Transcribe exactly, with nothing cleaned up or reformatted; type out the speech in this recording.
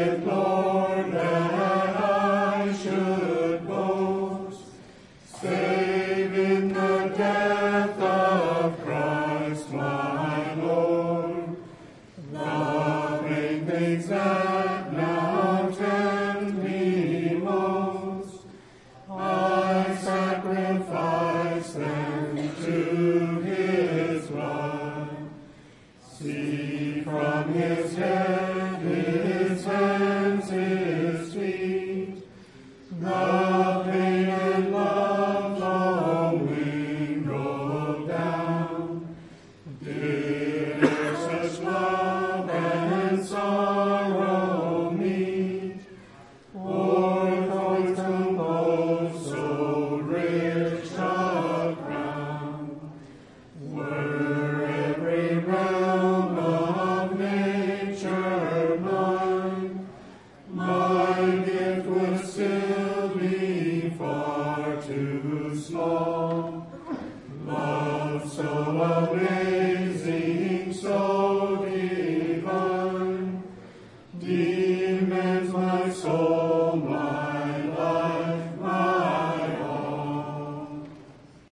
it, Lord, that I should boast, save in the death of Christ my Lord. The great things that now tempt me most, I sacrifice them to his blood. See from his head, his hands, his feet, the pain and love all mingled down. Did such love and sorrow meet, or thorns compose so rich a crown? Were every realm of nature mine, my gift would still be far too small. Love so amazing